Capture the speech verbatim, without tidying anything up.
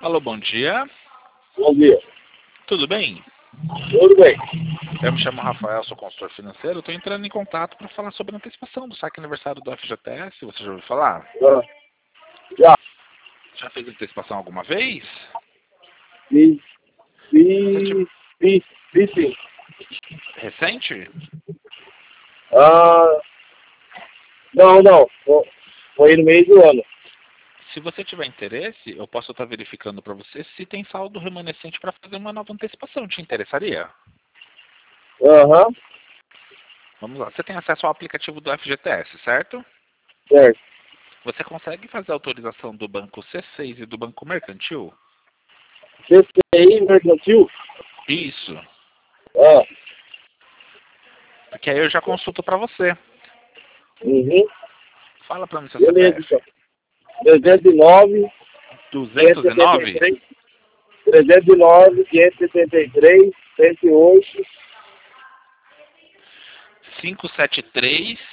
Alô, bom dia. Bom dia. Tudo bem? Tudo bem. Eu me chamo Rafael, sou consultor financeiro. Estou entrando em contato para falar sobre a antecipação do saque aniversário do F G T S. Você já ouviu falar? Ah, já Já fez antecipação alguma vez? fiz, Você te- fiz, fiz, fiz sim. Recente? Ah, não, não. Fo- Foi no meio do ano. Se você tiver interesse, eu posso estar verificando para você se tem saldo remanescente para fazer uma nova antecipação. Te interessaria? Aham, Vamos lá. Você tem acesso ao aplicativo do F G T S, certo? certo. Você consegue fazer a autorização do Banco C seis e do Banco Mercantil? C C I mercantil? Isso. Ah, Porque aí eu já consulto para você. uhum. Fala para mim seu Beleza, então. C P F. trezentos e nove, quinhentos e duzentos e setenta e nove? três, trezentos e nove, quinhentos e setenta e três, cento e oito, quinhentos e setenta e três